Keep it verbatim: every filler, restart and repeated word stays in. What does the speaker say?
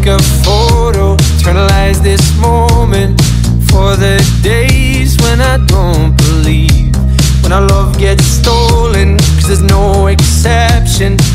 take a photo, eternalize this moment for the days when I don't believe, when our love gets stolen, cause there's no exception.